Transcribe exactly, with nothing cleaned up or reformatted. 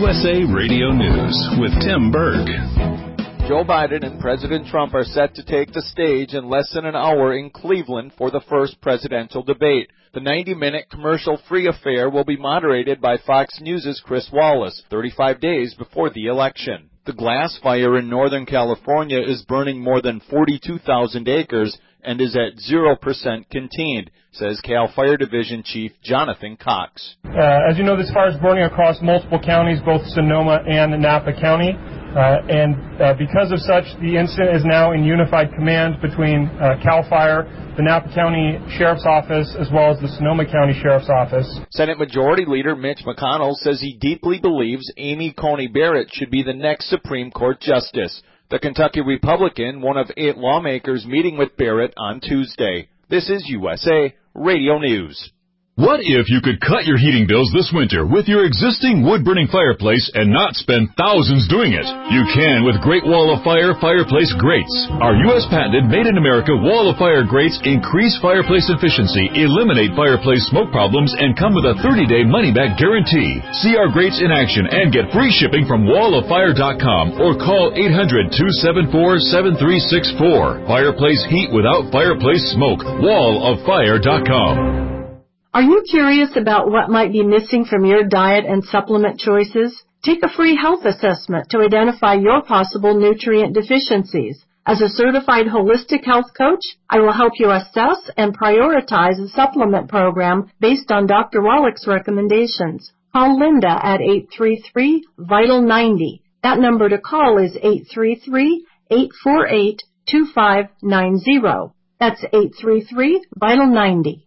U S A Radio News with Tim Berg. Joe Biden and President Trump are set to take the stage in less than an hour in Cleveland for the first presidential debate. The ninety-minute commercial-free affair will be moderated by Fox News' Chris Wallace, thirty-five days before the election. The glass fire in Northern California is burning more than forty-two thousand acres and is at zero percent contained, says Cal Fire Division Chief Jonathan Cox. Uh, as you know, this fire is burning across multiple counties, both Sonoma and Napa County. Uh, and uh, because of such, the incident is now in unified command between uh, CAL FIRE, the Napa County Sheriff's Office, as well as the Sonoma County Sheriff's Office. Senate Majority Leader Mitch McConnell says he deeply believes Amy Coney Barrett should be the next Supreme Court Justice. The Kentucky Republican, one of eight lawmakers meeting with Barrett on Tuesday. This is U S A Radio News. What if you could cut your heating bills this winter with your existing wood-burning fireplace and not spend thousands doing it? You can with Great Wall of Fire fireplace grates. Our U S patented made-in-America Wall of Fire grates increase fireplace efficiency, eliminate fireplace smoke problems, and come with a thirty-day money-back guarantee. See our grates in action and get free shipping from wall of fire dot com or call eight hundred, two seven four, seven three six four. Fireplace heat without fireplace smoke. wall of fire dot com. Are you curious about what might be missing from your diet and supplement choices? Take a free health assessment to identify your possible nutrient deficiencies. As a certified holistic health coach, I will help you assess and prioritize a supplement program based on Doctor Wallach's recommendations. Call Linda at eight three three, vital ninety. That number to call is eight three three, eight four eight, two five nine zero. That's eight three three, vital ninety.